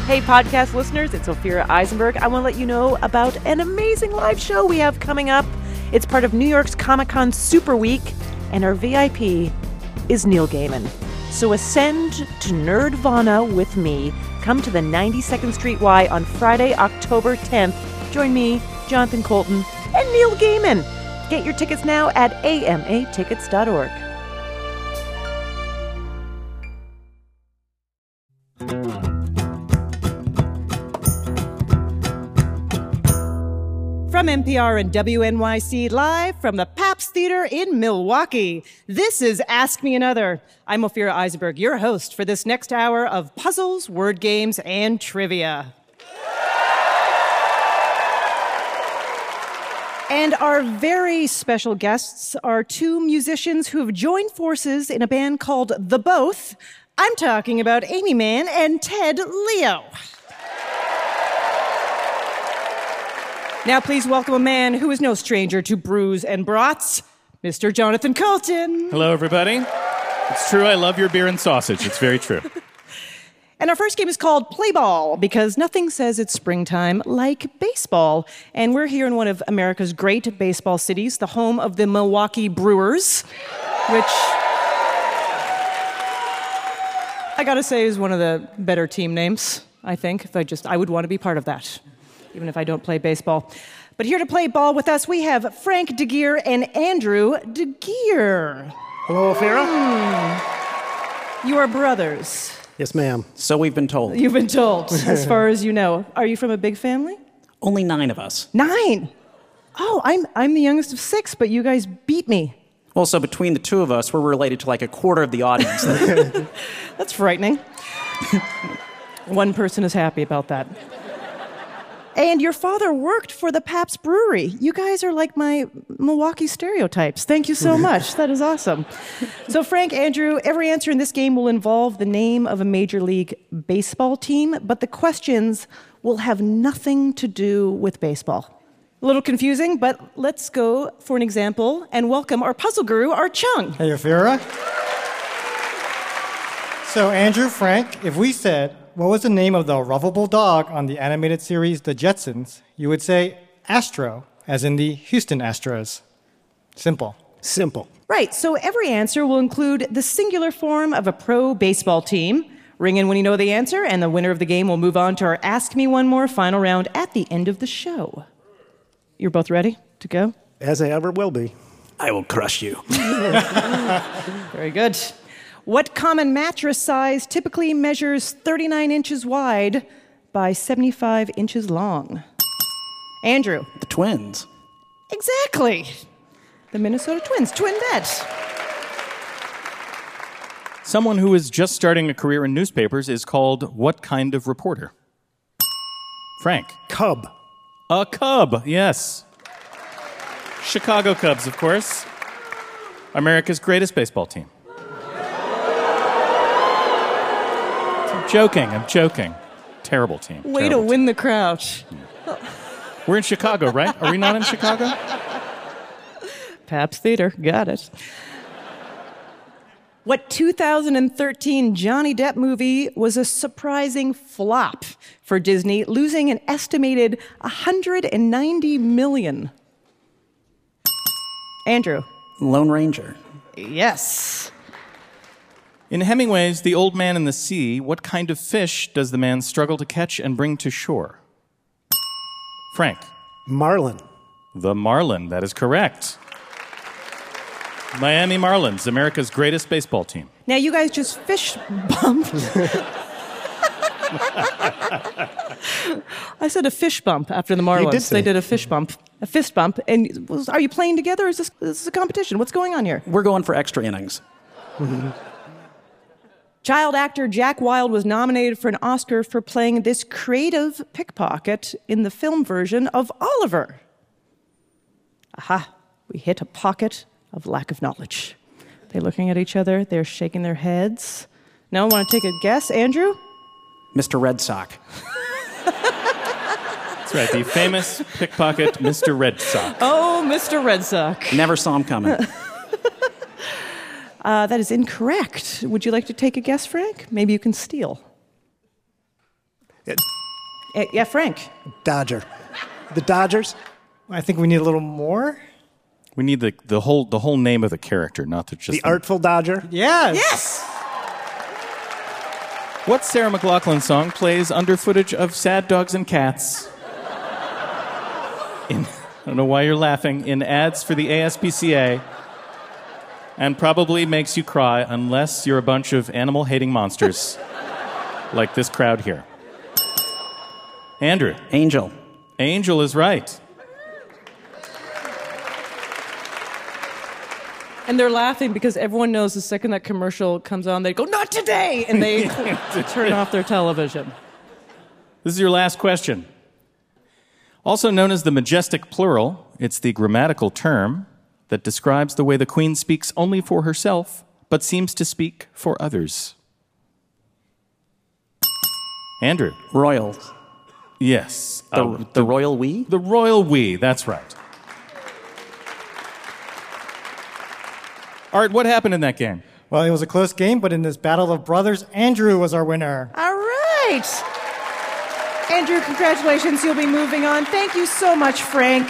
Hey, podcast listeners, it's Ophira Eisenberg. I want to let you know about an amazing live show we have coming up. It's part of New York's Comic-Con Super Week, and our VIP is Neil Gaiman. So ascend to Nerdvana with me. Come to the 92nd Street Y on Friday, October 10th. Join me, Jonathan Colton, and Neil Gaiman. Get your tickets now at amatickets.org. From NPR and WNYC, live from the Pabst Theater in Milwaukee, this is Ask Me Another. I'm Ophira Eisenberg, your host for this next hour of puzzles, word games, and trivia. And our very special guests are two musicians who have joined forces in a band called The Both. I'm talking about Amy Mann and Ted Leo. Now please welcome a man who is no stranger to brews and brats, Mr. Jonathan Colton. Hello, everybody. It's true, I love your beer and sausage. It's very true. And our first game is called Play Ball, because nothing says it's springtime like baseball. And we're here in one of America's great baseball cities, the home of the Milwaukee Brewers, which I gotta say is one of the better team names, I think. I would want to be part of that, even if I don't play baseball. But here to play ball with us, we have Frank DeGeer and Andrew DeGeer. Hello, Ophira. You are brothers. Yes, ma'am. So we've been told. You've been told, as far as you know. Are you from a big family? Only 9 of us. 9? Oh, I'm the youngest of 6, but you guys beat me. Well, so between the two of us, we're related to like a quarter of the audience. That's frightening. One person is happy about that. And your father worked for the Pabst Brewery. You guys are like my Milwaukee stereotypes. Thank you so much. That is awesome. So, Frank, Andrew, every answer in this game will involve the name of a Major League Baseball team, but the questions will have nothing to do with baseball. A little confusing, but let's go for an example and welcome our puzzle guru, Art Chung. Hey, Ophira. So, Andrew, Frank, if we said, what was the name of the lovable dog on the animated series The Jetsons, you would say Astro, as in the Houston Astros. Simple. Simple. Right, so every answer will include the singular form of a pro baseball team. Ring in when you know the answer, and the winner of the game will move on to our Ask Me One More final round at the end of the show. You're both ready to go? As I ever will be. I will crush you. Very good. What common mattress size typically measures 39 inches wide by 75 inches long? Andrew. The Twins. Exactly. The Minnesota Twins, twin bed. Someone who is just starting a career in newspapers is called what kind of reporter? Frank. Cub. A Cub, yes. Chicago Cubs, of course. America's greatest baseball team. I'm joking. Terrible team. Way to win the crowd. We're in Chicago, right? Are we not in Chicago? Pabst Theater, got it. What 2013 Johnny Depp movie was a surprising flop for Disney, losing an estimated $190 million? Andrew. Lone Ranger. Yes. In Hemingway's The Old Man and the Sea, what kind of fish does the man struggle to catch and bring to shore? Frank. Marlin. The marlin, that is correct. Miami Marlins, America's greatest baseball team. Now you guys just fist bumped. I said a fish bump after the Marlins. You did say. They did a fist bump. And are you playing together, or is this a competition? What's going on here? We're going for extra innings. Child actor Jack Wilde was nominated for an Oscar for playing this creative pickpocket in the film version of Oliver. Aha, we hit a pocket of lack of knowledge. They're looking at each other, they're shaking their heads. No, want to take a guess, Andrew? Mr. Red Sox. That's right, the famous pickpocket Mr. Red Sox. Oh, Mr. Red Sox. Never saw him coming. That is incorrect. Would you like to take a guess, Frank? Maybe you can steal. Yeah, Frank. Dodger. The Dodgers? I think we need a little more. We need the whole name of the character, not just The Artful Dodger? Yes. Yes! What Sarah McLachlan song plays under footage of Sad Dogs and Cats? I don't know why you're laughing. In ads for the ASPCA, and probably makes you cry unless you're a bunch of animal-hating monsters like this crowd here. Andrew. Angel. Angel is right. And they're laughing because everyone knows the second that commercial comes on, they go, "Not today!" And they turn off their television. This is your last question. Also known as the majestic plural, it's the grammatical term that describes the way the queen speaks only for herself, but seems to speak for others. Andrew. Royal. Yes. The royal we? The royal we, that's right. Art, what happened in that game? Well, it was a close game, but in this battle of brothers, Andrew was our winner. All right. Andrew, congratulations. You'll be moving on. Thank you so much, Frank.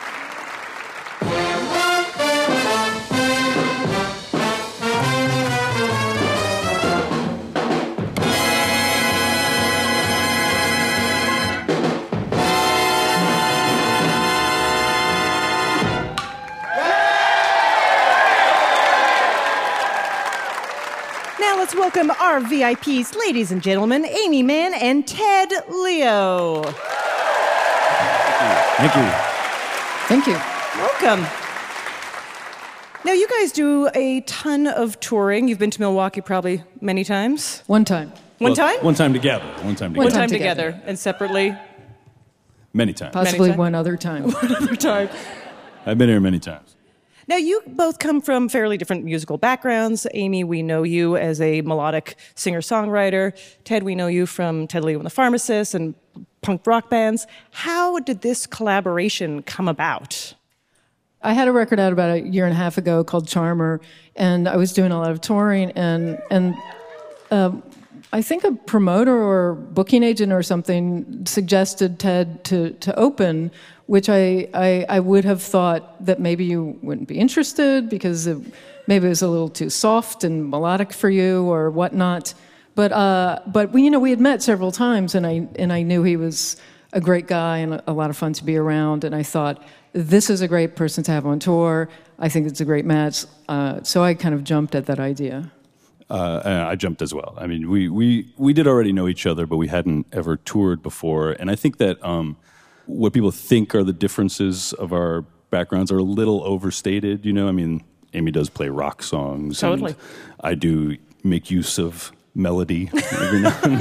Let's welcome our VIPs, ladies and gentlemen, Amy Mann and Ted Leo. Thank you. Thank you. Welcome. Now, you guys do a ton of touring. You've been to Milwaukee probably many times. One time. One time? One time together. One time together. And separately? Many times. Possibly Many one other time. One other time. I've been here many times. Now, you both come from fairly different musical backgrounds. Amy, we know you as a melodic singer-songwriter. Ted, we know you from Ted Leo and the Pharmacists and punk rock bands. How did this collaboration come about? I had a record out about a year and a half ago called Charmer, and I was doing a lot of touring, and I think a promoter or booking agent or something suggested Ted to open, which I would have thought that maybe you wouldn't be interested because maybe it was a little too soft and melodic for you or whatnot. But we had met several times, and I knew he was a great guy and a lot of fun to be around. And I thought, this is a great person to have on tour. I think it's a great match. So I kind of jumped at that idea. And I jumped as well. I mean, we did already know each other, but we hadn't ever toured before. And I think that what people think are the differences of our backgrounds are a little overstated. I mean, Amy does play rock songs. Totally. And I do make use of melody every now and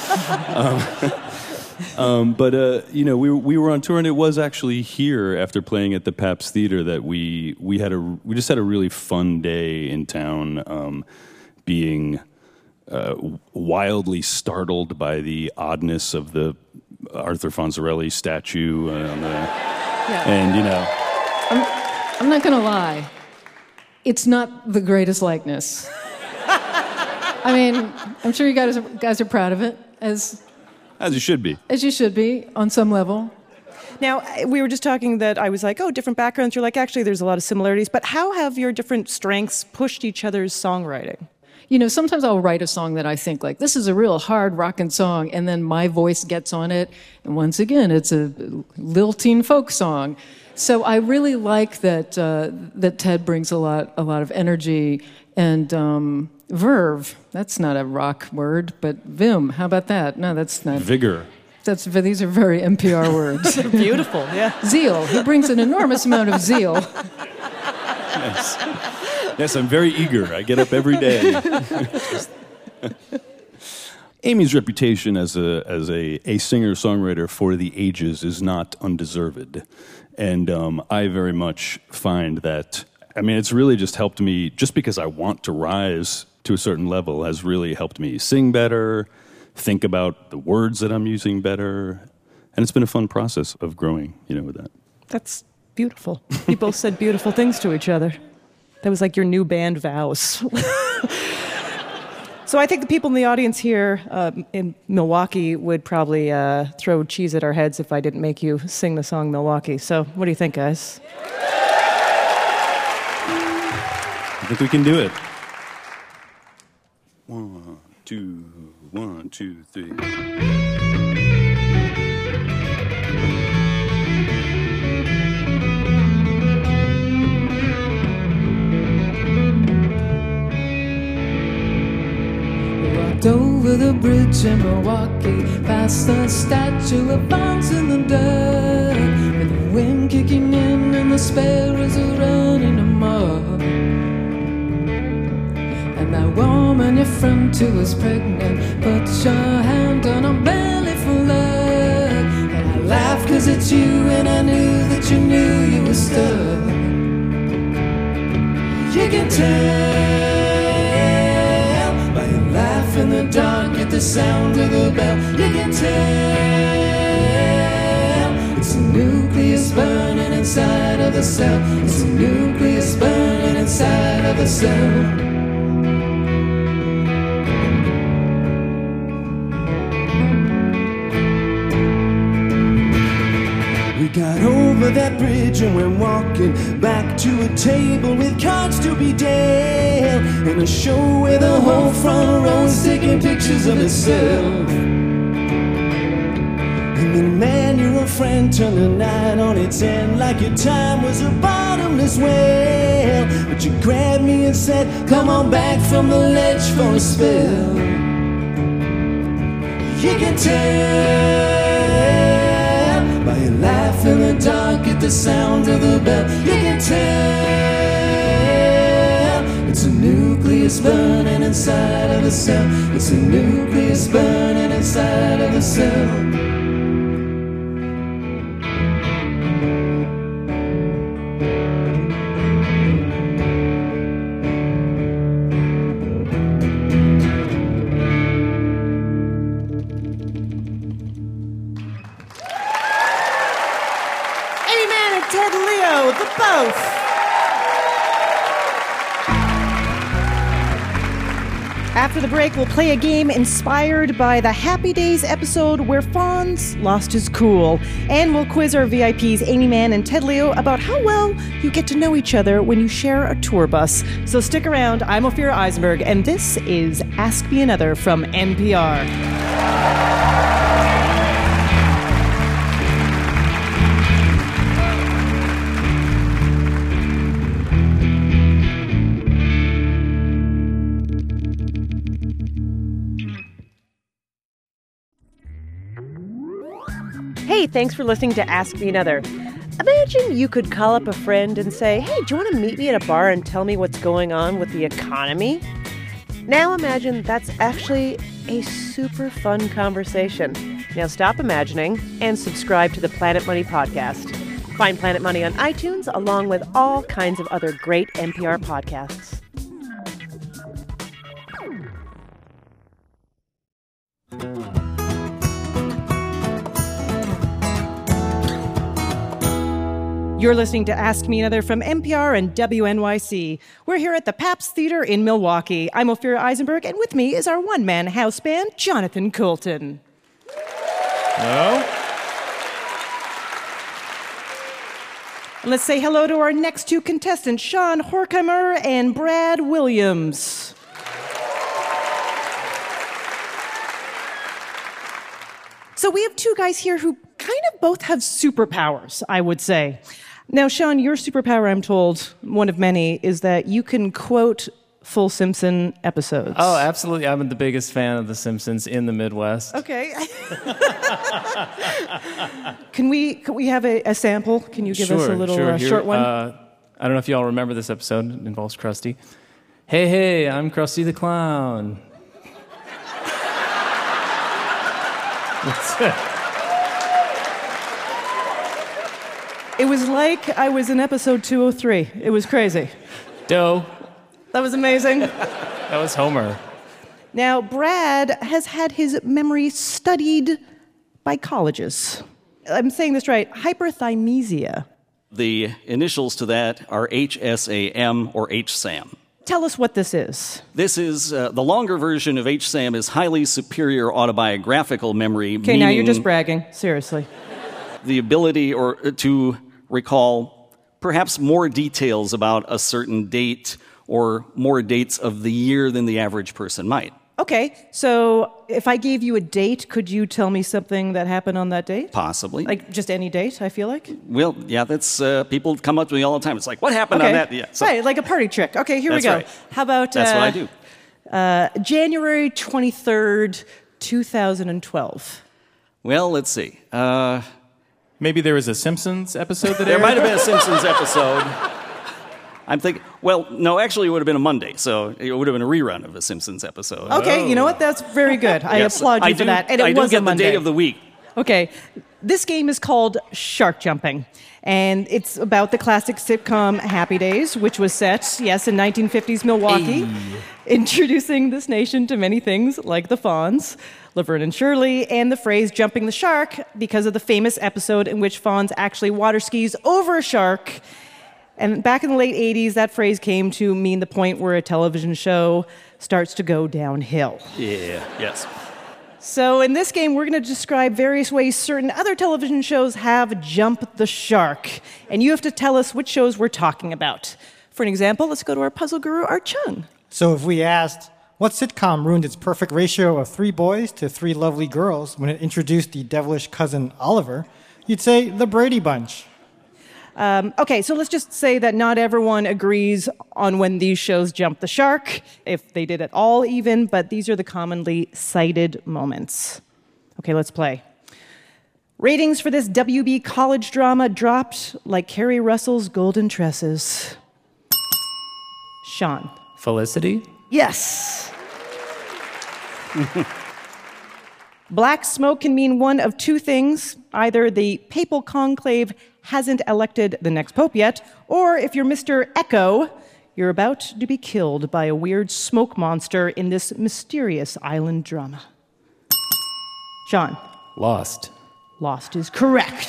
then. But we were on tour, and it was actually here after playing at the Pabst Theater that we just had a really fun day in town, being wildly startled by the oddness of the Arthur Fonzarelli statue, and I'm not going to lie. It's not the greatest likeness. I mean, I'm sure you guys are proud of it, as you should be. As you should be, on some level. Now, we were just talking that I was like, oh, different backgrounds. You're like, actually, there's a lot of similarities. But how have your different strengths pushed each other's songwriting? Sometimes I'll write a song that I think, like, this is a real hard rockin' song, and then my voice gets on it, and once again, it's a lilting folk song. So I really like that Ted brings a lot of energy and verve. That's not a rock word, but vim. How about that? No, that's not. Vigor. These are very NPR words. They're beautiful, yeah. Zeal. He brings an enormous amount of zeal. Yes. Yes, I'm very eager. I get up every day. Amy's reputation as a singer-songwriter for the ages is not undeserved. And I very much find that, I mean, it's really just helped me, just because I want to rise to a certain level, has really helped me sing better, think about the words that I'm using better. And it's been a fun process of growing, with that. That's beautiful. You both said beautiful things to each other. That was like your new band vows. So I think the people in the audience here in Milwaukee would probably throw cheese at our heads if I didn't make you sing the song Milwaukee. So what do you think, guys? I think we can do it. 1, 2, 1, 2, 3. Over the bridge in Milwaukee, past the statue of Bonds in the dirt, with the wind kicking in and the sparrows are running amok. And that woman, your friend who was pregnant, put your hand on her belly for luck. And I laughed 'cause it's you, and I knew that you knew you were stuck. You can tell in the dark at the sound of the bell. You can tell it's a nucleus burning inside of the cell. It's a nucleus burning inside of the cell. We got over that bridge and we're walking back to a table with cards to be dealt, and a show where the whole front row is taking pictures of itself. And then, man, your old friend turned the night on its end like your time was a bottomless well. But you grabbed me and said, come on back from the ledge for a spell. You can tell by your laugh in the dark at the sound of the bell. You can tell it's a nucleus burning inside of the cell. It's a nucleus burning inside of the cell. Ted Leo, the both. After the break, we'll play a game inspired by the Happy Days episode where Fonz lost his cool. And we'll quiz our VIPs, Amy Mann and Ted Leo, about how well you get to know each other when you share a tour bus. So stick around. I'm Ophira Eisenberg, and this is Ask Me Another from NPR. Hey, thanks for listening to Ask Me Another. Imagine you could call up a friend and say, hey, do you want to meet me at a bar and tell me what's going on with the economy? Now imagine that's actually a super fun conversation. Now stop imagining and subscribe to the Planet Money podcast. Find Planet Money on iTunes along with all kinds of other great NPR podcasts. You're listening to Ask Me Another from NPR and WNYC. We're here at the Pabst Theater in Milwaukee. I'm Ophira Eisenberg, and with me is our one-man house band, Jonathan Coulton. Hello. And let's say hello to our next two contestants, Sean Horkheimer and Brad Williams. So we have two guys here who kind of both have superpowers, I would say. Now, Sean, your superpower, I'm told, one of many, is that you can quote full Simpson episodes. Oh, absolutely. I'm the biggest fan of The Simpsons in the Midwest. Okay. Can we have a sample? Can you give us a little short one? I don't know if y'all remember this episode. It involves Krusty. Hey, I'm Krusty the Clown. That's it. It was like I was in episode 203. It was crazy. Doe. That was amazing. That was Homer. Now, Brad has had his memory studied by colleges. I'm saying this right. Hyperthymesia. The initials to that are HSAM or HSAM. tell us what this is. This is the longer version of HSAM is highly superior autobiographical memory. Okay, now you're just bragging. Seriously. The ability to recall perhaps more details about a certain date or more dates of the year than the average person might. Okay, so if I gave you a date, could you tell me something that happened on that date? Possibly. Like just any date, I feel like? Well, yeah, that's people come up to me all the time. It's like, what happened on that? Yeah, so, right, like a party trick. Okay, here we that's go. right. How about That's what I do. January 23rd, 2012? Well, let's see. Maybe there was a Simpsons episode that There aired? might have been a Simpsons episode. I'm thinking, well, no, actually, it would have been a Monday, so it would have been a rerun of a Simpsons episode. Okay, you know what? That's very good. I Yes, applaud you I for do, that. And it I do was get a Monday. the day of the week. Okay, this game is called Shark Jumping, and it's about the classic sitcom Happy Days, which was set, yes, in 1950s Milwaukee, introducing this nation to many things like the Fonz, Laverne and Shirley, and the phrase jumping the shark because of the famous episode in which Fonz actually water skis over a shark. And back in the late 80s, that phrase came to mean the point where a television show starts to go downhill. Yeah, yes. So in this game, we're going to describe various ways certain other television shows have jumped the shark. And you have to tell us which shows we're talking about. For an example, let's go to our puzzle guru, Art Chung. So if we asked, what sitcom ruined its perfect ratio of 3 boys to 3 lovely girls when it introduced the devilish cousin Oliver, you'd say The Brady Bunch. Okay, so let's just say that not everyone agrees on when these shows jump the shark, if they did at all even, but these are the commonly cited moments. Okay, let's play. Ratings for this WB college drama dropped like Carrie Russell's golden tresses. Sean. Felicity? Yes. Black smoke can mean one of two things. Either the papal conclave hasn't elected the next pope yet, or if you're Mr. Echo, you're about to be killed by a weird smoke monster in this mysterious island drama. Sean. Lost. Lost is correct.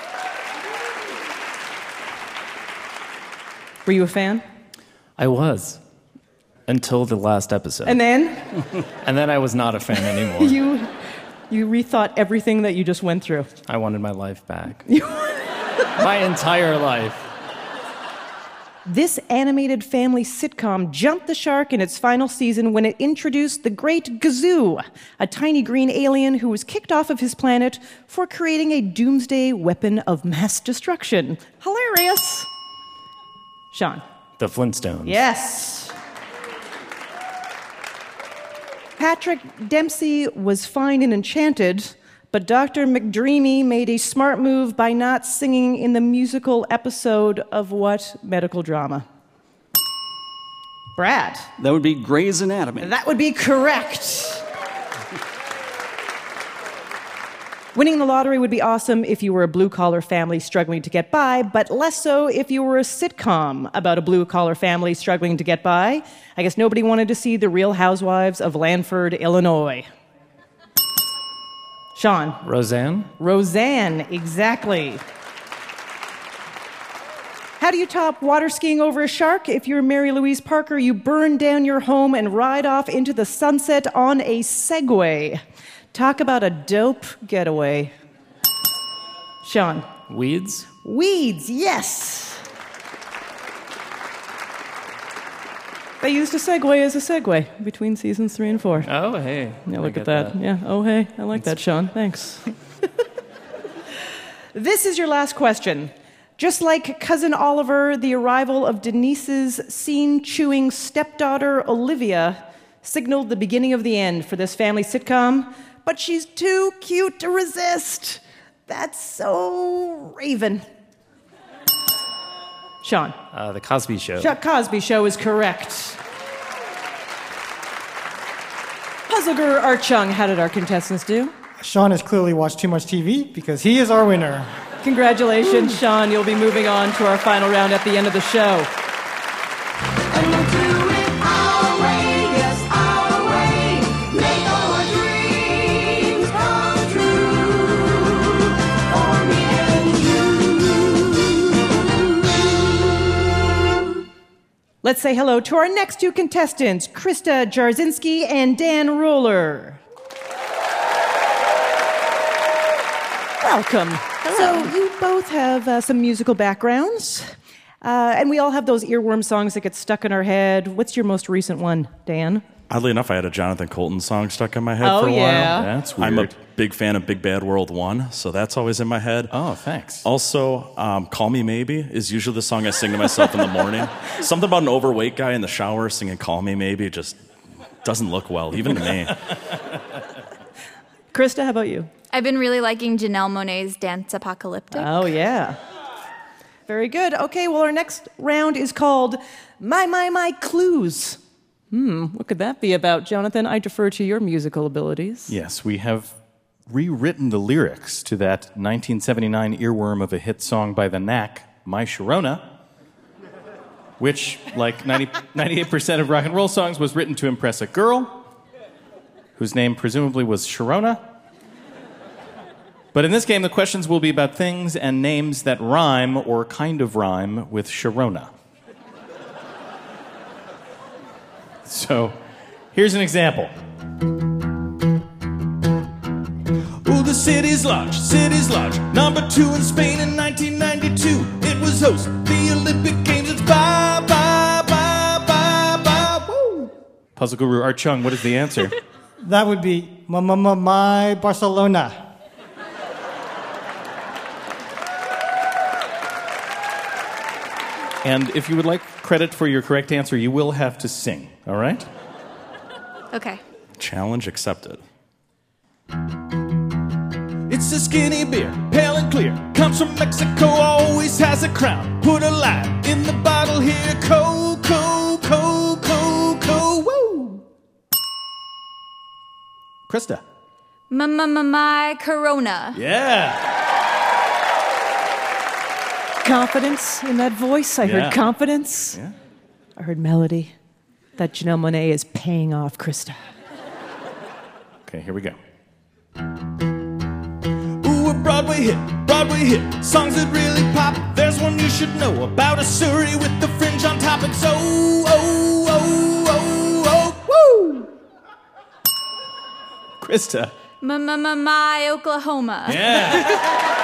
Were you a fan? I was. Until the last episode. And then And then I was not a fan anymore. you rethought everything that you just went through. I wanted my life back. My entire life. This animated family sitcom jumped the shark in its final season when it introduced the Great Gazoo, a tiny green alien who was kicked off of his planet for creating a doomsday weapon of mass destruction. Hilarious. Sean. The Flintstones. Yes. Patrick Dempsey was fine and enchanted, but Dr. McDreamy made a smart move by not singing in the musical episode of what medical drama? Brad. That would be Grey's Anatomy. That would be correct. Winning the lottery would be awesome if you were a blue-collar family struggling to get by, but less so if you were a sitcom about a blue-collar family struggling to get by. I guess nobody wanted to see The Real Housewives of Lanford, Illinois. Sean. Roseanne? Roseanne, exactly. How do you top water skiing over a shark? If you're Mary Louise Parker, you burn down your home and ride off into the sunset on a Segway. Talk about a dope getaway. Sean. Weeds? Weeds, yes. They used a Segway as a segue between seasons 3 and 4. Oh, hey. Yeah, I look get at that. Yeah, oh, hey, I like that, Sean. Thanks. This is your last question. Just like Cousin Oliver, the arrival of Denise's scene-chewing stepdaughter, Olivia, signaled the beginning of the end for this family sitcom, but she's too cute to resist. That's so Raven. Sean. The Cosby Show. Chuck Cosby Show is correct. Puzzle guru Art Chung, how did our contestants do? Sean has clearly watched too much TV because he is our winner. Congratulations, Sean. You'll be moving on to our final round at the end of the show. Let's say hello to our next two contestants, Krista Jarzinski and Dan Roller. Welcome. So you both have some musical backgrounds, and we all have those earworm songs that get stuck in our head. What's your most recent one, Dan? Oddly enough, I had a Jonathan Colton song stuck in my head Oh, for a yeah. while. That's weird. I'm a big fan of Big Bad World 1, so that's always in my head. Oh, thanks. Also, Call Me Maybe is usually the song I sing to myself in the morning. Something about an overweight guy in the shower singing Call Me Maybe just doesn't look well, even to me. Krista, how about you? I've been really liking Janelle Monáe's Dance Apocalyptic. Oh, yeah. Very good. Okay, well, our next round is called My Clues. What could that be about, Jonathan? I defer to your musical abilities. Yes, we have rewritten the lyrics to that 1979 earworm of a hit song by The Knack, My Sharona, which, like 98% of rock and roll songs, was written to impress a girl whose name presumably was Sharona. But in this game, the questions will be about things and names that rhyme or kind of rhyme with Sharona. So, here's an example. Oh, the city's large, number 2 in Spain in 1992. It was host the Olympic Games. It's bye, bye, bye, bye, bye, woo. Puzzle guru Art Chung, what is the answer? That would be my Barcelona. And if you would like credit for your correct answer, you will have to sing, all right? Okay. Challenge accepted. It's a skinny beer, pale and clear. Comes from Mexico, always has a crown. Put a lime in the bottle here. Coco, woo. Krista. My Corona. Yeah. Confidence in that voice. I heard confidence. Yeah. I heard melody. That Janelle Monáe is paying off, Krista. Okay, here we go. Ooh, a Broadway hit. Songs that really pop. There's one you should know about a Surrey with the fringe on top. It's woo. Krista. My Oklahoma. Yeah.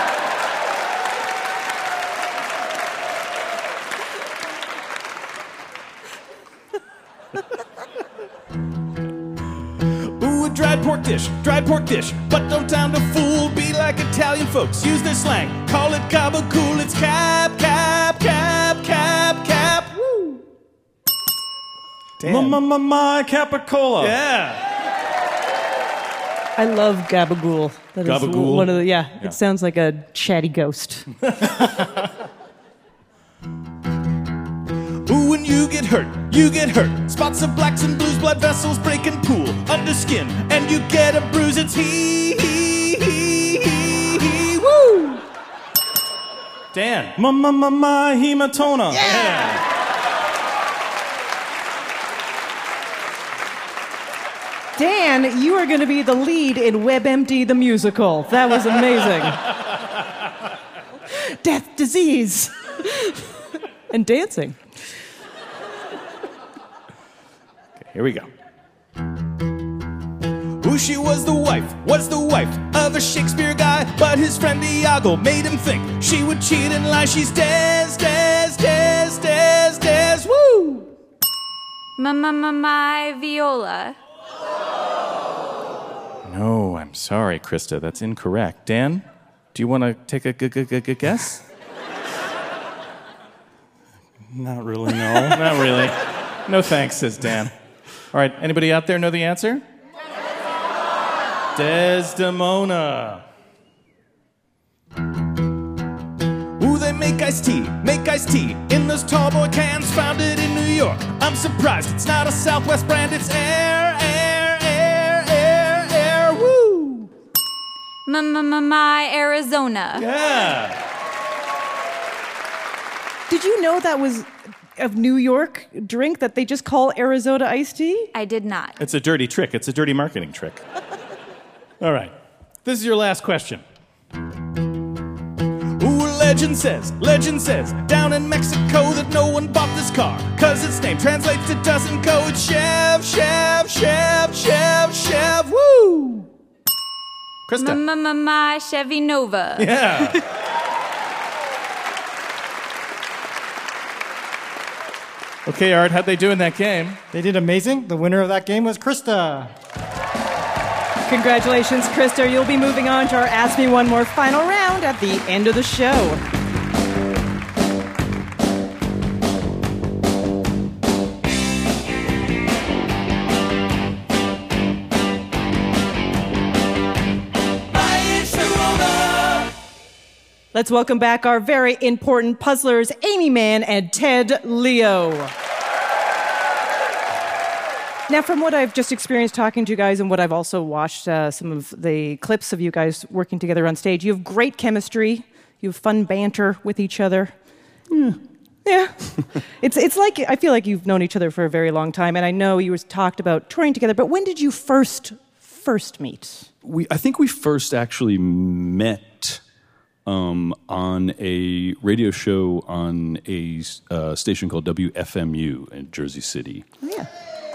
Ooh, a dried pork dish. But don't sound a fool. Be like Italian folks. Use their slang. Call it gabagool. It's cap. Woo. Damn. My Capicola. Yeah. I love gabagool. That is Gabagool? one of the, it sounds like a chatty ghost. Ooh, when you get hurt. Spots of blacks and blues, blood vessels breaking pool under skin, and you get a bruise. It's he, woo. Dan. My hematoma. Yeah. Dan, you are going to be the lead in WebMD the musical. That was amazing. Death, disease, and dancing. Okay, here we go. Ooh, she was the wife of a Shakespeare guy, but his friend Iago made him think she would cheat and lie. She's Des, woo. My Viola. No, I'm sorry, Krista. That's incorrect. Dan, do you want to take a guess? Not really, no. Not really. No thanks, says Dan. All right, anybody out there know the answer? Desdemona. Ooh, they make iced tea in those tall boy cans, founded in New York. I'm surprised it's not a Southwest brand, it's air, woo. My Arizona. Yeah. Did you know that was a New York drink that they just call Arizona iced tea? I did not. It's a dirty trick. It's a dirty marketing trick. All right. This is your last question. Ooh, Legend says, down in Mexico that no one bought this car, cause its name translates to doesn't go. It's Chev, Chev, Chev, Chev, Chev, woo! Krista. My Chevy Nova. Yeah. Okay, Art, how'd they do in that game? They did amazing. The winner of that game was Krista. Congratulations, Krista. You'll be moving on to our Ask Me One More final round at the end of the show. Let's welcome back our very important puzzlers, Amy Mann and Ted Leo. Now, from what I've just experienced talking to you guys and what I've also watched some of the clips of you guys working together on stage, you have great chemistry. You have fun banter with each other. Yeah. It's like, I feel like you've known each other for a very long time, and I know you talked about touring together, but when did you first meet? I think we first actually met on a radio show on a station called WFMU in Jersey City. Oh, yeah.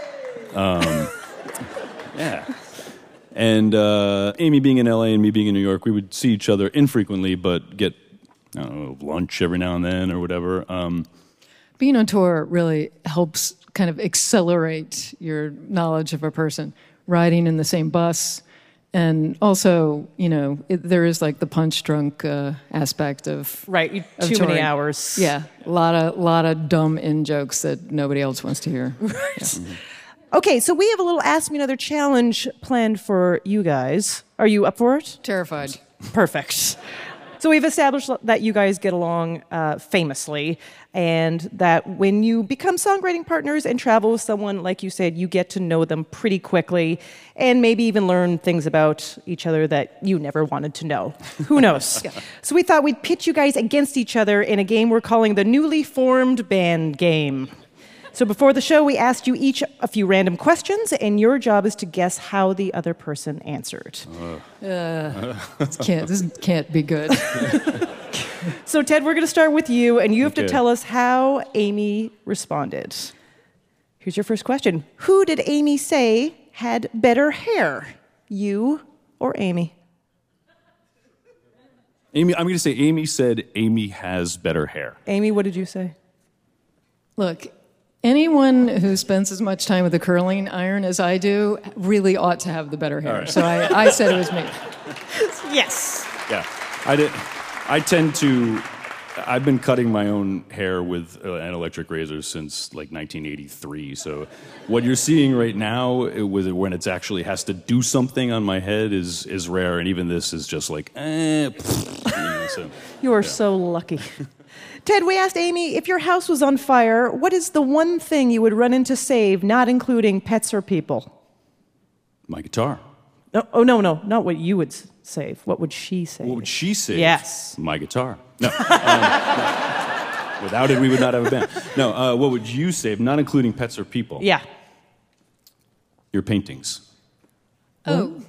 Yeah. And Amy being in LA and me being in New York, we would see each other infrequently, but get, I don't know, lunch every now and then or whatever. Being on tour really helps kind of accelerate your knowledge of a person. Riding in the same bus, and also, you know, there is like the punch drunk aspect of right. Of too touring. many hours. Yeah, a lot of dumb in jokes that nobody else wants to hear. Right. Yeah. Mm-hmm. Okay, so we have a little Ask Me Another challenge planned for you guys. Are you up for it? Terrified. Perfect. So we've established that you guys get along famously, and that when you become songwriting partners and travel with someone, like you said, you get to know them pretty quickly, and maybe even learn things about each other that you never wanted to know. Who knows? Yeah. So we thought we'd pitch you guys against each other in a game we're calling the Newly Formed Band Game. So before the show, we asked you each a few random questions, and your job is to guess how the other person answered. This can't be good. So, Ted, we're going to start with you, and you have to Okay. tell us how Amy responded. Here's your first question. Who did Amy say had better hair? You or Amy? Amy, I'm going to say Amy said Amy has better hair. Amy, what did you say? Look, anyone who spends as much time with a curling iron as I do really ought to have the better hair. right. So I said it was me. Yes. Yeah, I've been cutting my own hair with an electric razor since like 1983. So what you're seeing right now, when it actually has to do something on my head, is rare. And even this is just like, so, You are so lucky. Ted, we asked Amy, if your house was on fire, what is the one thing you would run in to save, not including pets or people? my guitar. No, not what you would save. What would she save? What would she say? Yes. My guitar. No. Without it, we would not have a band. No, what would you save, not including pets or people? Yeah. Your paintings. Oh.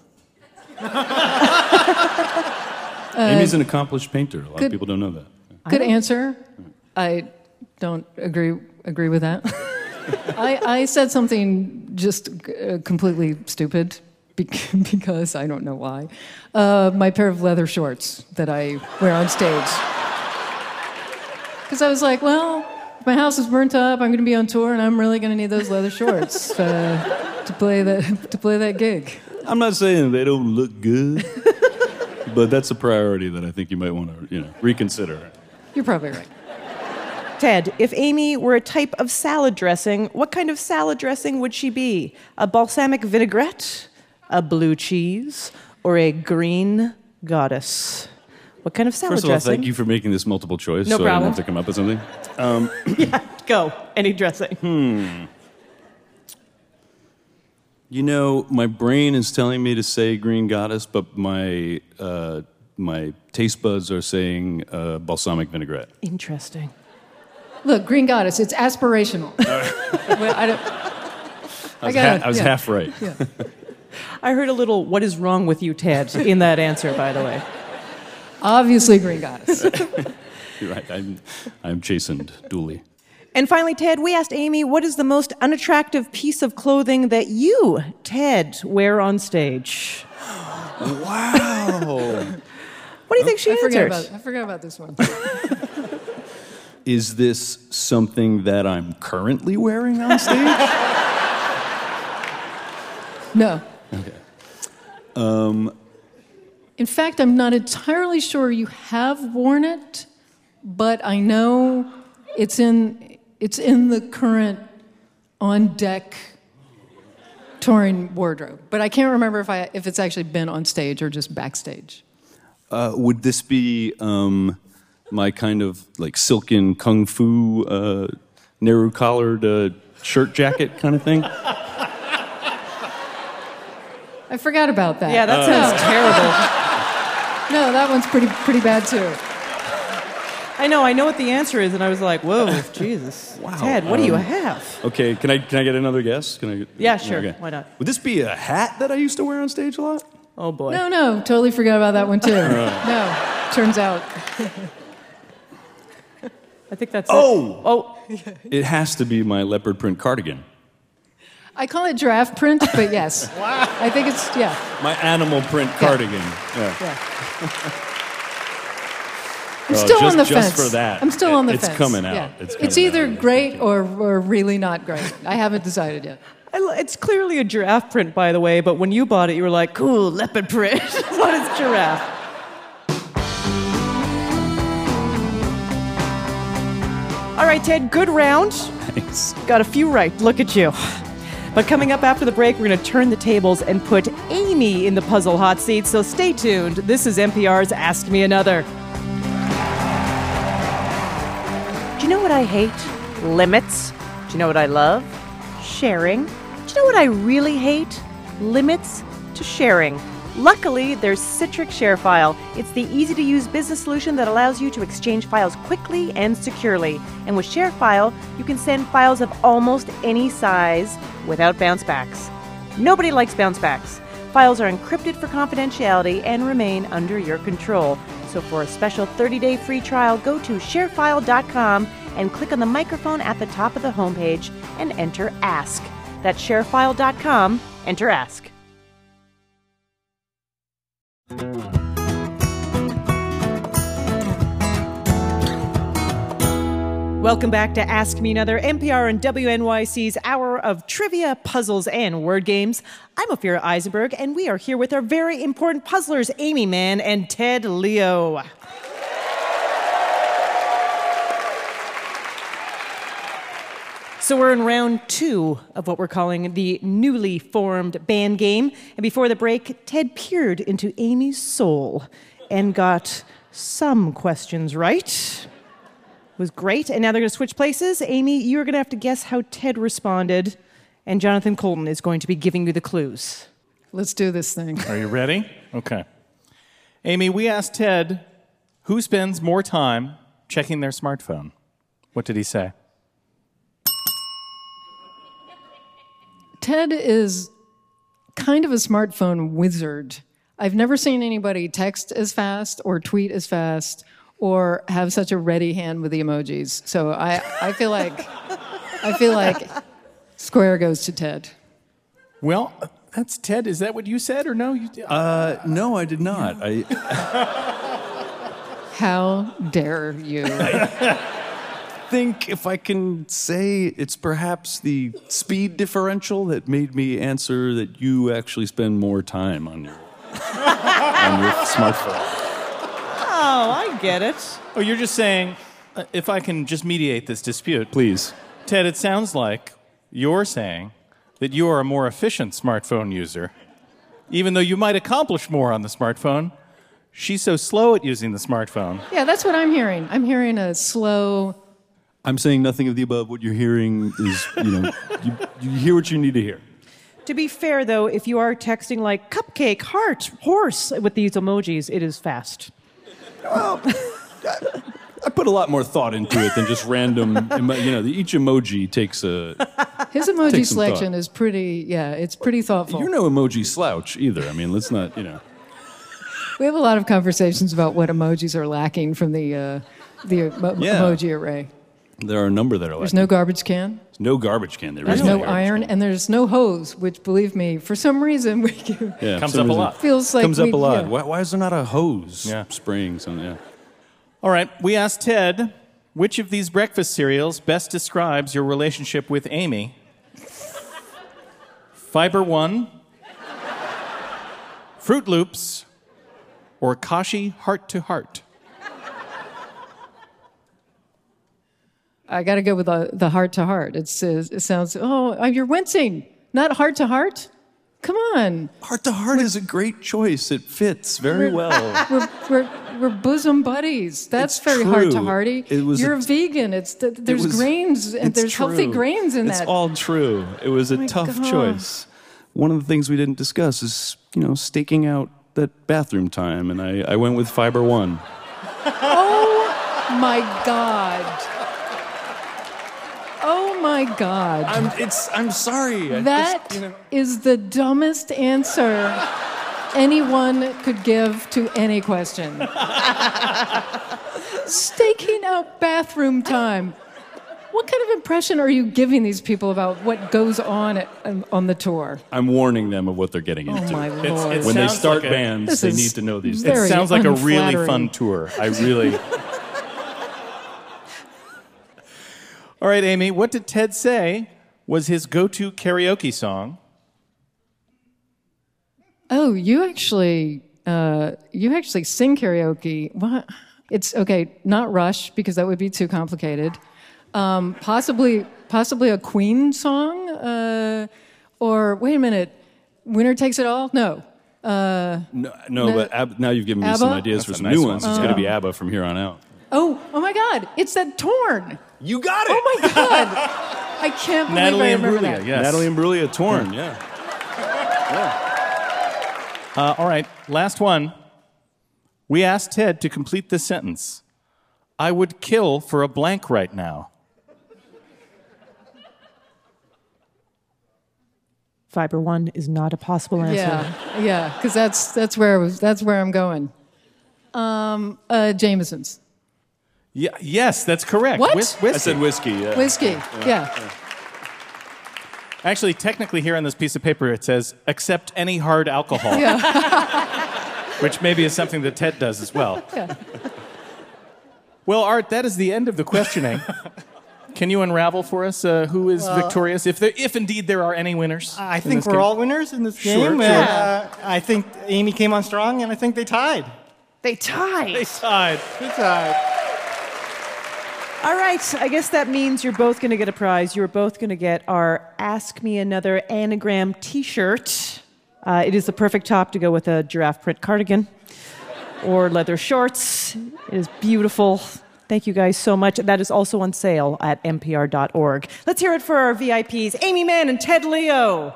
Amy's an accomplished painter. A lot of people don't know that. Good answer. I don't agree with that. I said something just completely stupid because I don't know why. My pair of leather shorts that I wear on stage. Because I was like, well, if my house is burnt up, I'm going to be on tour, and I'm really going to need those leather shorts to play that gig. I'm not saying they don't look good, but that's a priority that I think you might want to, reconsider. You're probably right. Ted, if Amy were a type of salad dressing, what kind of salad dressing would she be? A balsamic vinaigrette, a blue cheese, or a green goddess? What kind of salad First of all, dressing? thank you for making this multiple choice, No so problem. I didn't have to come up with something. Yeah, go. Any dressing. My brain is telling me to say green goddess, but my taste buds are saying balsamic vinaigrette. Interesting. Look, green goddess, it's aspirational. Well, I was half right. Yeah. I heard a little, what is wrong with you, Ted, in that answer, by the way. Obviously, green goddess. You're right. I'm chastened duly. And finally, Ted, we asked Amy, what is the most unattractive piece of clothing that you, Ted, wear on stage? Wow. What do you think she answered? I forgot about this one. Is this something that I'm currently wearing on stage? No. Okay. In fact, I'm not entirely sure you have worn it, but I know it's in the current on-deck touring wardrobe. But I can't remember if it's actually been on stage or just backstage. Would this be my kind of like silken kung fu narrow-collared shirt jacket kind of thing? I forgot about that. Yeah, that sounds terrible. No, that one's pretty bad too. I know what the answer is, and I was like, whoa, Jesus. Wow. Ted, what do you have? Okay, can I get another guess? Yeah, sure. Okay. Why not? Would this be a hat that I used to wear on stage a lot? Oh, boy. No, totally forgot about that one too. No, turns out. I think that's Oh! Oh. It has to be my leopard print cardigan. I call it giraffe print, but yes. Wow. I think it's, yeah. My animal print cardigan. Yeah. I'm still on the fence. Just for that. I'm still on the it's fence. Coming out. Yeah. It's It's either great or really not great. I haven't decided yet. It's clearly a giraffe print, by the way, but when you bought it, you were like, cool, leopard print. What is giraffe? All right, Ted, good round. Thanks. Got a few right. Look at you. But coming up after the break, we're going to turn the tables and put Amy in the puzzle hot seat, so stay tuned. This is NPR's Ask Me Another. Do you know what I hate? Limits. Do you know what I love? Sharing. Do you know what I really hate? Limits to sharing. Luckily, there's Citrix ShareFile. It's the easy-to-use business solution that allows you to exchange files quickly and securely. And with ShareFile, you can send files of almost any size without bounce backs. Nobody likes bounce backs. Files are encrypted for confidentiality and remain under your control. So for a special 30-day free trial, go to sharefile.com and click on the microphone at the top of the homepage and enter Ask. That's sharefile.com, enter Ask. Welcome back to Ask Me Another, NPR and WNYC's hour of trivia, puzzles, and word games. I'm Ophira Eisenberg, and we are here with our very important puzzlers, Amy Mann and Ted Leo. So we're in round 2 of what we're calling the newly formed band game. And before the break, Ted peered into Amy's soul and got some questions right. It was great. And now they're going to switch places. Amy, you're going to have to guess how Ted responded. And Jonathan Colton is going to be giving you the clues. Let's do this thing. Are you ready? Okay. Amy, we asked Ted who spends more time checking their smartphone. What did he say? Ted is kind of a smartphone wizard. I've never seen anybody text as fast or tweet as fast or have such a ready hand with the emojis. So I feel like square goes to Ted. Well, that's Ted. Is that what you said or no? No, I did not. How dare you? I think if I can say it's perhaps the speed differential that made me answer that you actually spend more time on your smartphone. Oh, I get it. Oh, you're just saying, if I can just mediate this dispute. Please. Ted, it sounds like you're saying that you are a more efficient smartphone user. Even though you might accomplish more on the smartphone, she's so slow at using the smartphone. Yeah, that's what I'm hearing. I'm hearing a slow... I'm saying nothing of the above. What you're hearing is, you hear what you need to hear. To be fair, though, if you are texting like cupcake, heart, horse with these emojis, it is fast. Well, I put a lot more thought into it than just random. Each emoji takes a. His emoji selection is pretty. Yeah, it's pretty thoughtful. You're no emoji slouch either. I mean, let's not. We have a lot of conversations about what emojis are lacking from the emoji array. There are a number that are There's like no garbage can. There's no garbage can. There's no iron, and there's no hose, which, believe me, for some reason, Comes up a lot. Feels like comes up a lot. Yeah. Why is there not a hose spraying something? Yeah. All right, we asked Ted, which of these breakfast cereals best describes your relationship with Amy? Fiber One, Fruit Loops, or Kashi Heart to Heart? I got to go with the heart to heart. It sounds, you're wincing. Not heart to heart? Come on. Heart to heart is a great choice. It fits very well. We're bosom buddies. That's It's very true. heart to hearty. You're a a vegan. There's grains and there's healthy grains in that. It's all true. It was a tough God. choice. One of the things we didn't discuss is, staking out that bathroom time, and I went with Fiber One. Oh my God. Oh my God. I'm sorry. That is the dumbest answer anyone could give to any question. Staking out bathroom time. What kind of impression are you giving these people about what goes on the tour? I'm warning them of what they're getting into. Oh my Lord. When they sounds start like bands, they need to know these It things. sounds like a really unflattering. fun tour. I really... All right, Amy, what did Ted say was his go-to karaoke song? Oh, you actually sing karaoke. What? It's okay, not Rush, because that would be too complicated. Possibly a Queen song, or wait a minute, Winner Takes It All? No. No, but now you've given me some ABBA? ideas for That's a some nice new one. ones. It's going to be ABBA from here on out. Oh my God! It's that Torn. You got it. Oh my God! I can't believe Natalie I remember Imbruglia, that. yes. Natalie Imbruglia, Torn. Yeah. All right, last one. We asked Ted to complete this sentence. I would kill for a blank right now. Fiber One is not a possible answer. Yeah, because that's where I'm going. Jameson's. Yeah, yes, that's correct. What? Whiskey. I said whiskey. Yeah. Whiskey. Yeah. Actually, technically here on this piece of paper it says, accept any hard alcohol. Which maybe is something that Ted does as well. Yeah. Well, Art, that is the end of the questioning. Can you unravel for us who is victorious, if indeed there are any winners? I think we're all winners in this game. Sure. And, I think Amy came on strong, and I think they tied. They tied. They tied. All right, I guess that means you're both going to get a prize. You're both going to get our Ask Me Another Anagram t-shirt. It is the perfect top to go with a giraffe print cardigan or leather shorts. It is beautiful. Thank you guys so much. That is also on sale at npr.org. Let's hear it for our VIPs, Amy Mann and Ted Leo.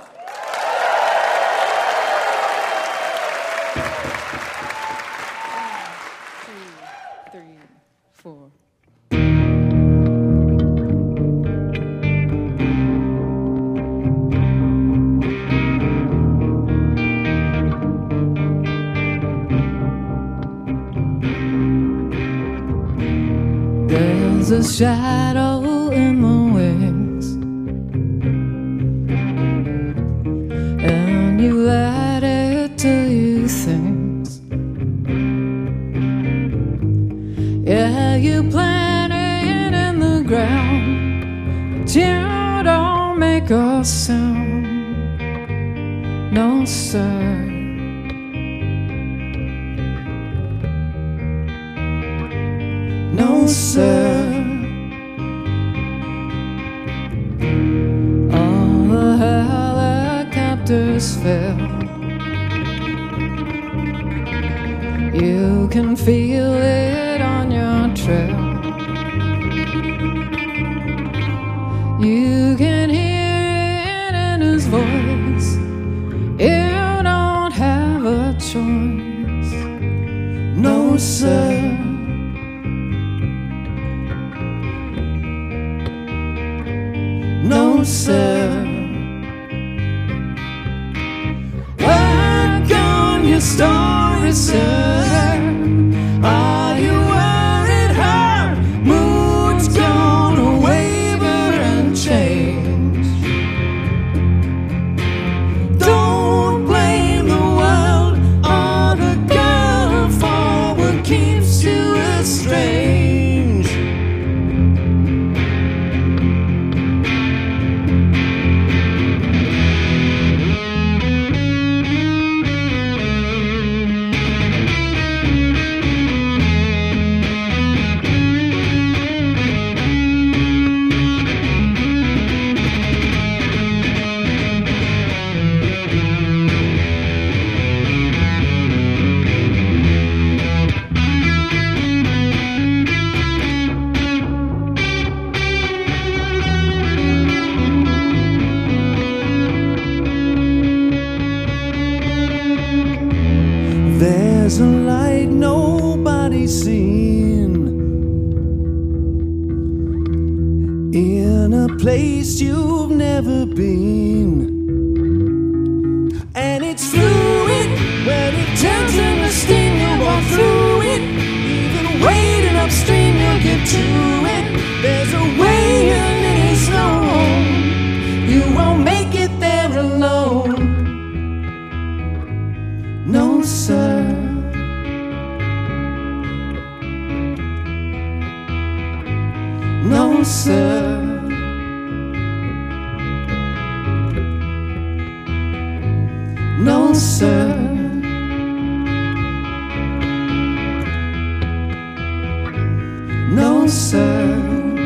There's a shadow in the wings, and you let it tell you things. Yeah, you plant it in the ground, but you don't make a sound. No, sir. No, sir. All the helicopters fell. You can feel it on your trail. You can hear it in his voice. You don't have a choice. No, sir. No, sir. Work on your story, sir. Are you worried, hurt, be seen in a place you've never been. And it's fluid when it turns into steam, you'll walk through it. Even wading upstream, you'll get to it. There's a way and it is known. You won't make it there alone. No, sir. No, sir. No, sir. No, sir.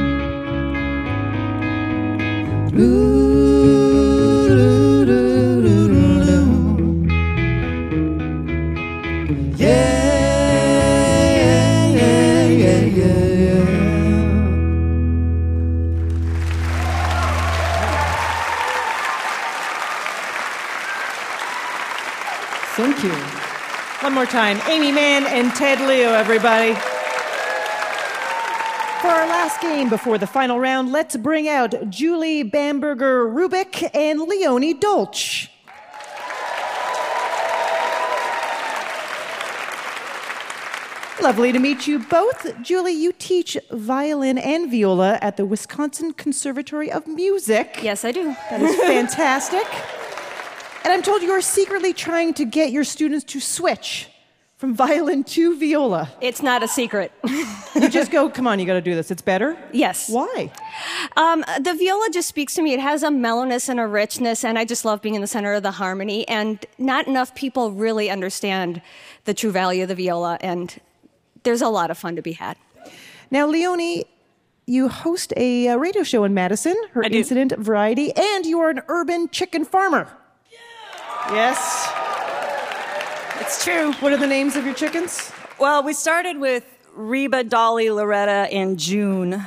Thank you. One more time. Amy Mann and Ted Leo, everybody. For our last game before the final round, let's bring out Julie Bamberger Rubik and Leonie Dolch. Lovely to meet you both. Julie, you teach violin and viola at the Wisconsin Conservatory of Music. Yes, I do. That is fantastic. And I'm told you are secretly trying to get your students to switch from violin to viola. It's not a secret. You just go, come on, you got to do this. It's better? Yes. Why? The viola just speaks to me. It has a mellowness and a richness, and I just love being in the center of the harmony. And not enough people really understand the true value of the viola, and there's a lot of fun to be had. Now, Leonie, you host a radio show in Madison, Her Incident Variety, and you are an urban chicken farmer. Yeah. Yes. It's true. What are the names of your chickens? Well, we started with Reba, Dolly, Loretta in June.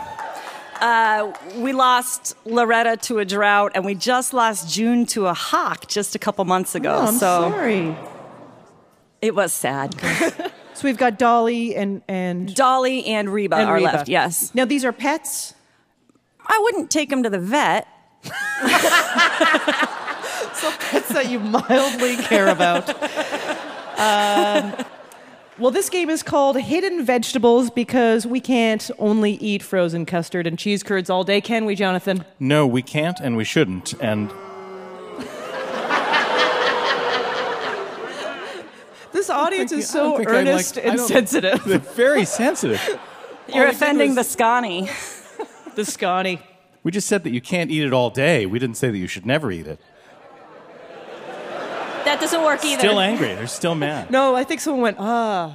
We lost Loretta to a drought, and we just lost June to a hawk just a couple months ago. Oh, I'm sorry. It was sad. So we've got Dolly and Dolly and Reba are Reba. left, yes. Now, these are pets? I wouldn't take them to the vet. So pets that you mildly care about. Well, this game is called Hidden Vegetables because we can't only eat frozen custard and cheese curds all day, can we, Jonathan? No, we can't and we shouldn't. And this audience is so earnest and sensitive. They're very sensitive. You're offending the Scotty. The Scotty. We just said that you can't eat it all day. We didn't say that you should never eat it. That doesn't work either. Still angry. They're still mad. No, I think someone went,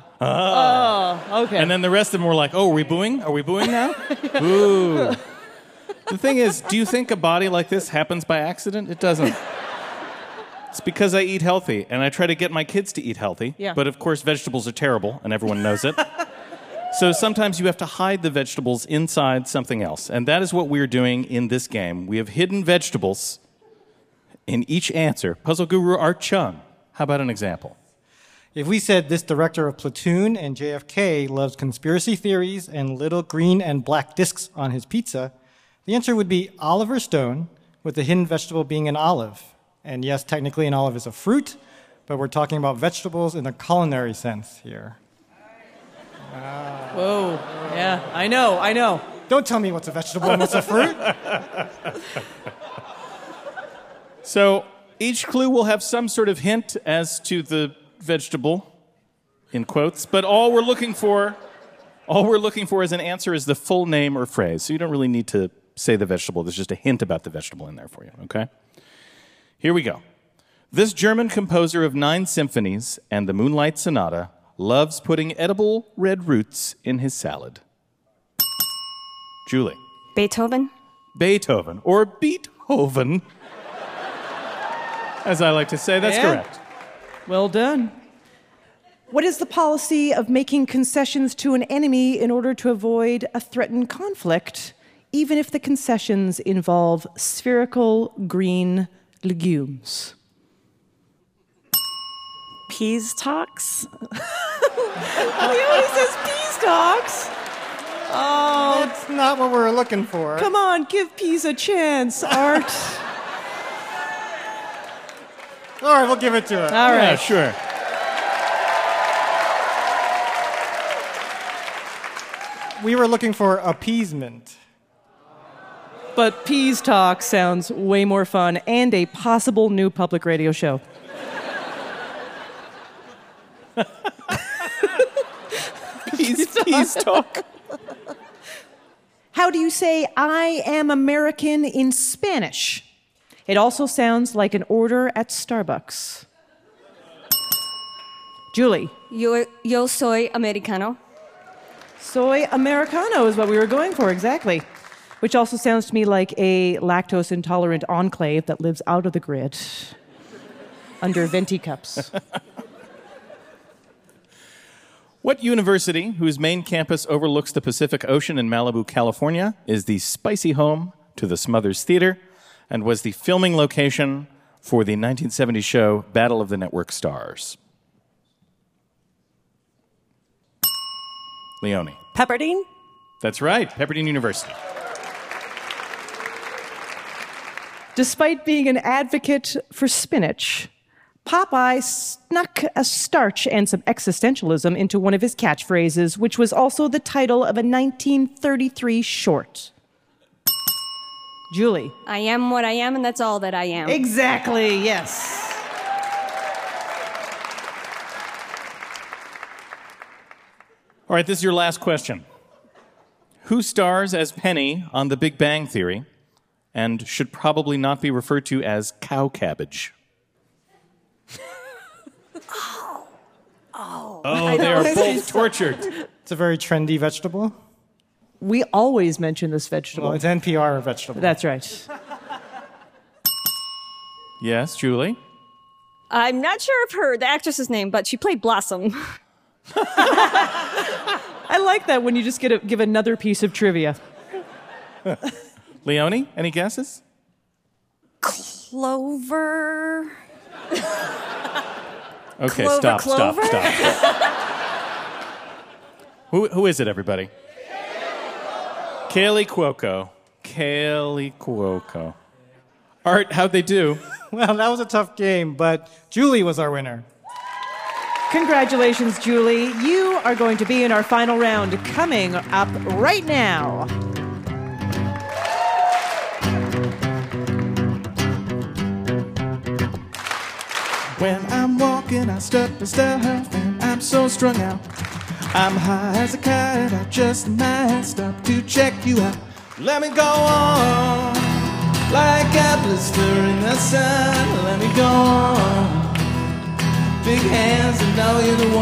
okay. And then the rest of them were like, oh, are we booing? Are we booing now? Ooh. The thing is, do you think a body like this happens by accident? It doesn't. It's because I eat healthy, and I try to get my kids to eat healthy. Yeah. But of course, vegetables are terrible, and everyone knows it. So sometimes you have to hide the vegetables inside something else. And that is what we're doing in this game. We have hidden vegetables in each answer. Puzzle guru Art Chung, how about an example? If we said this director of Platoon and JFK loves conspiracy theories and little green and black discs on his pizza, the answer would be Oliver Stone, with the hidden vegetable being an olive. And yes, technically an olive is a fruit, but we're talking about vegetables in the culinary sense here. Whoa. Yeah, I know. Don't tell me what's a vegetable and what's a fruit. So each clue will have some sort of hint as to the vegetable, in quotes, but all we're looking for as an answer is the full name or phrase. So you don't really need to say the vegetable. There's just a hint about the vegetable in there for you, okay? Here we go. This German composer of 9 symphonies and the Moonlight Sonata loves putting edible red roots in his salad. Julie. Beethoven? Beethoven, or Beethoven, as I like to say. That's correct. Well done. What is the policy of making concessions to an enemy in order to avoid a threatened conflict, even if the concessions involve spherical green legumes? Peas talks? Leone says peas talks. Oh, That's not what we're looking for. come on, give peas a chance, Art. All right, we'll give it to her. All Yeah, right. sure. We were looking for appeasement. But peas talk sounds way more fun and a possible new public radio show. Peas talk. How do you say I am American in Spanish? It also sounds like an order at Starbucks. Julie. Yo soy americano. Soy Americano is what we were going for, exactly. Which also sounds to me like a lactose intolerant enclave that lives out of the grid under venti cups. What university, whose main campus overlooks the Pacific Ocean in Malibu, California, is the spicy home to the Smothers Theater and was the filming location for the 1970 show Battle of the Network Stars? Leone. Pepperdine? That's right, Pepperdine University. Despite being an advocate for spinach, Popeye snuck a starch and some existentialism into one of his catchphrases, which was also the title of a 1933 short. Julie. I am what I am, and that's all that I am. Exactly, yes. All right, this is your last question. Who stars as Penny on The Big Bang Theory and should probably not be referred to as cow cabbage? Oh, they are both tortured. It's a very trendy vegetable. We always mention this vegetable. Well, it's NPR vegetable. That's right. Yes, Julie? I'm not sure of the actress's name, but she played Blossom. I like that when you just give another piece of trivia. Leone, any guesses? Clover. Okay, Clover, stop. Clover? Who is it, everybody? Kaylee Cuoco. Kaylee Cuoco. Art, how'd they do? Well, that was a tough game, but Julie was our winner. Congratulations, Julie. You are going to be in our final round coming up right now. When I'm walking, I stop and stuff, and I'm so strung out. I'm high as a kite, I just might stop to check you out. Let me go on, like a blister in the sun. Let me go on, big hands, and know you're the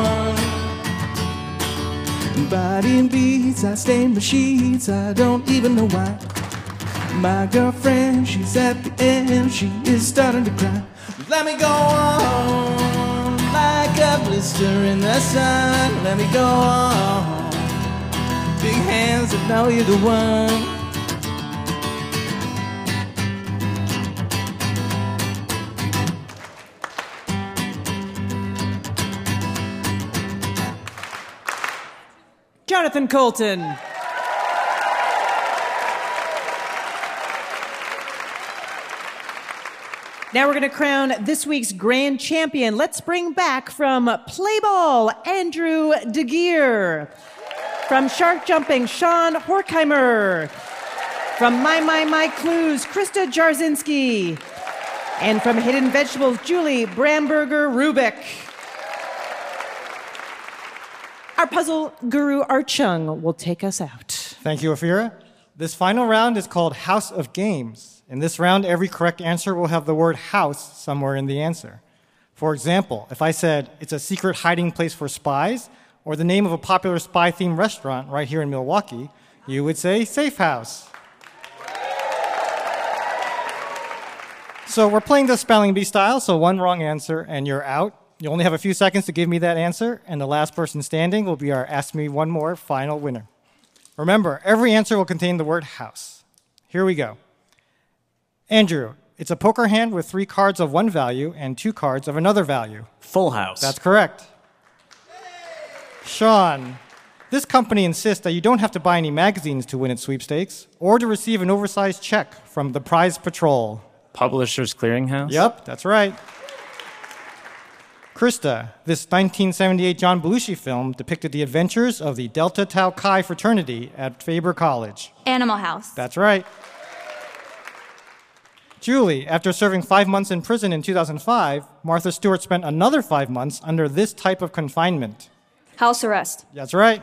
one. Body and beats, I stain my sheets, I don't even know why. My girlfriend, she's at the end, she is starting to cry. Let me go on, like a blister in the sun. Let me go on, big hands that know you're the one. Jonathan Colton. Now we're going to crown this week's grand champion. Let's bring back from Play Ball, Andrew DeGeer. From Shark Jumping, Sean Horkheimer. From My Clues, Krista Jarzinski. And from Hidden Vegetables, Julie Bramberger Rubik. Our puzzle guru, Art Chung, will take us out. Thank you, Ophira. This final round is called House of Games. In this round, every correct answer will have the word house somewhere in the answer. For example, if I said, it's a secret hiding place for spies, or the name of a popular spy-themed restaurant right here in Milwaukee, you would say Safe House. So we're playing the spelling bee style, so one wrong answer and you're out. You only have a few seconds to give me that answer, and the last person standing will be our Ask Me One More final winner. Remember, every answer will contain the word house. Here we go. Andrew, it's a poker hand with 3 cards of one value and 2 cards of another value. Full house. That's correct. Sean, this company insists that you don't have to buy any magazines to win its sweepstakes or to receive an oversized check from the Prize Patrol. Publishers Clearinghouse? Yep, that's right. Krista, this 1978 John Belushi film depicted the adventures of the Delta Tau Chi fraternity at Faber College. Animal House. That's right. Julie, after serving 5 months in prison in 2005, Martha Stewart spent another 5 months under this type of confinement. House arrest. That's right.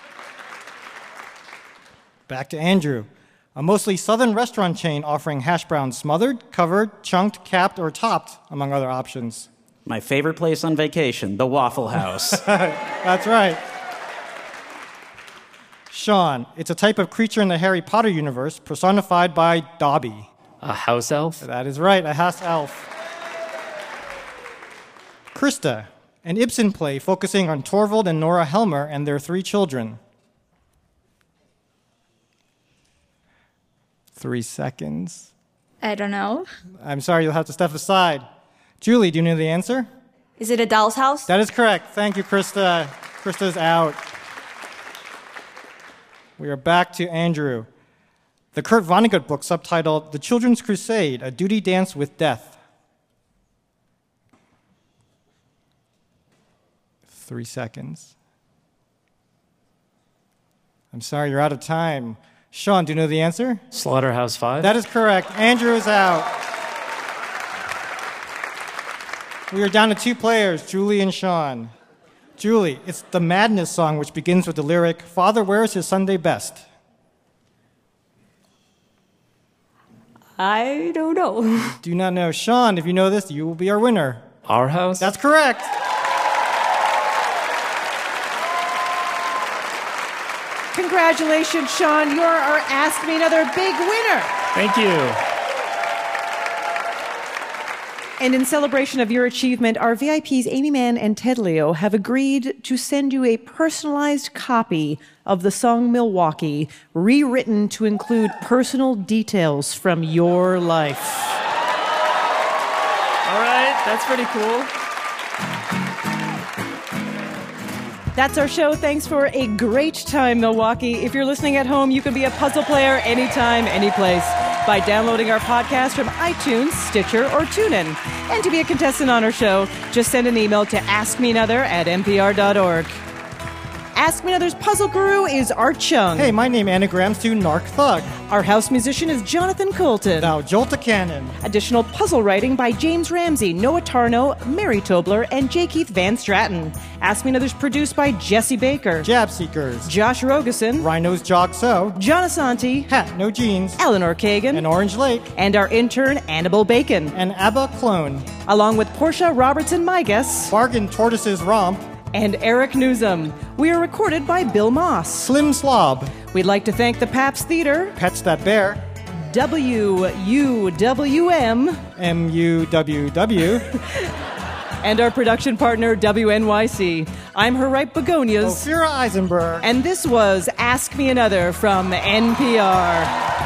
Back to Andrew. A mostly southern restaurant chain offering hash browns smothered, covered, chunked, capped, or topped, among other options. My favorite place on vacation, the Waffle House. That's right. Sean, it's a type of creature in the Harry Potter universe personified by Dobby. A house elf? That is right, a house elf. Krista, an Ibsen play focusing on Torvald and Nora Helmer and their 3 children. 3 seconds. I don't know. I'm sorry, you'll have to step aside. Julie, do you know the answer? Is it A Doll's House? That is correct. Thank you, Krista. Krista's out. We are back to Andrew. The Kurt Vonnegut book subtitled The Children's Crusade, A Duty Dance with Death. 3 seconds. I'm sorry, you're out of time. Sean, do you know the answer? Slaughterhouse-Five? That is correct. Andrew is out. We are down to 2 players, Julie and Sean. Julie, it's the Madness song which begins with the lyric, Father wears his Sunday best. I don't know. Do not know. Sean, if you know this, you will be our winner. Our House? That's correct. Congratulations, Sean. You're our Ask Me Another big winner. Thank you. And in celebration of your achievement, our VIPs Amy Mann and Ted Leo have agreed to send you a personalized copy of the song Milwaukee, rewritten to include personal details from your life. All right, that's pretty cool. That's our show. Thanks for a great time, Milwaukee. If you're listening at home, you can be a puzzle player anytime, anyplace by downloading our podcast from iTunes, Stitcher, or TuneIn. And to be a contestant on our show, just send an email to askmeanother@npr.org. Ask Me Another's puzzle guru is Art Chung. Hey, my name anagrams to Narc Thug. Our house musician is Jonathan Coulton. Now Jolta Cannon. Additional puzzle writing by James Ramsey, Noah Tarno, Mary Tobler, and J. Keith Van Stratton. Ask Me Another's produced by Jesse Baker. Jab Seekers. Josh Rogeson. Rhinos Jog So. John Asante. Hat No Jeans. Eleanor Kagan. And Orange Lake. And our intern, Annabelle Bacon. And Abba Clone. Along with Portia Robertson, my guests. Bargain Tortoises Romp. And Eric Newsom. We are recorded by Bill Moss. Slim Slob. We'd like to thank the Pabst Theater. Pets That Bear. WUWM. MUWW. And our production partner, WNYC. I'm her right begonias. Ophira Eisenberg. And this was Ask Me Another from NPR.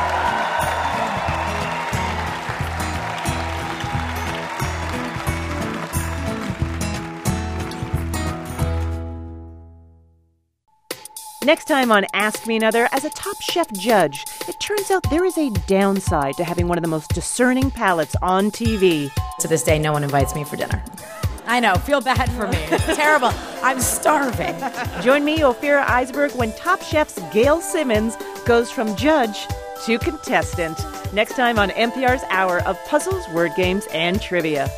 Next time on Ask Me Another, as a Top Chef judge, it turns out there is a downside to having one of the most discerning palates on TV. To this day, no one invites me for dinner. I know, feel bad for me. It's terrible. I'm starving. Join me, Ophira Eisenberg, when Top Chef's Gail Simmons goes from judge to contestant. Next time on NPR's Hour of Puzzles, Word Games, and Trivia.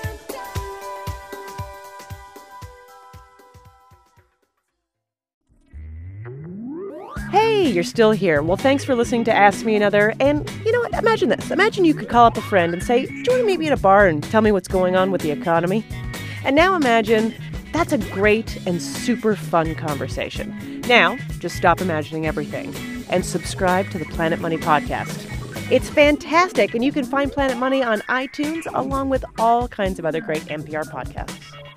Hey, you're still here. Well, thanks for listening to Ask Me Another. And you know what? Imagine this. Imagine you could call up a friend and say, do you want to meet me at a bar and tell me what's going on with the economy? And now imagine that's a great and super fun conversation. Now, just stop imagining everything and subscribe to the Planet Money podcast. It's fantastic, and you can find Planet Money on iTunes along with all kinds of other great NPR podcasts.